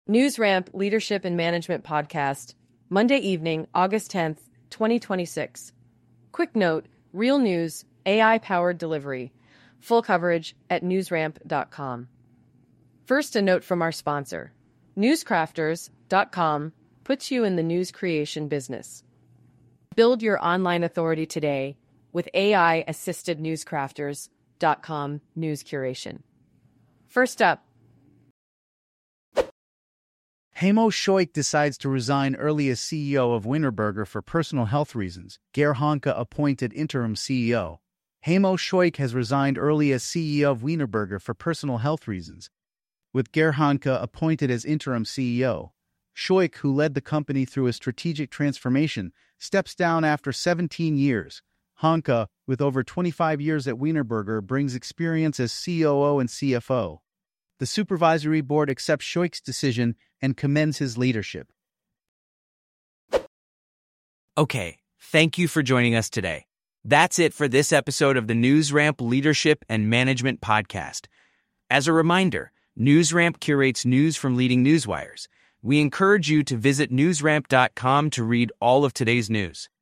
NewsRamp Leadership and Management Podcast, Monday evening, August 10th, 2026. Quick note, real news, AI-powered delivery. Full coverage at newsramp.com. First, a note from our sponsor. Newscrafters.com puts you in the news creation business. Build your online authority today with AI-assisted newscrafters.com news curation. First up, Heimo Scheuch decides to resign early as CEO of Wienerberger for personal health reasons. Gerhardke appointed interim CEO. Heimo Scheuch has resigned early as CEO of Wienerberger for personal health reasons, with Gerhardke appointed as interim CEO. Scheuch, who led the company through a strategic transformation, steps down after 17 years. Hanke, with over 25 years at Wienerberger, brings experience as COO and CFO. The supervisory board accepts Scheuch's decision and commends his leadership. Okay, thank you for joining us today. That's it for this episode of the NewsRamp Leadership and Management Podcast. As a reminder, NewsRamp curates news from leading newswires. We encourage you to visit newsramp.com to read all of today's news.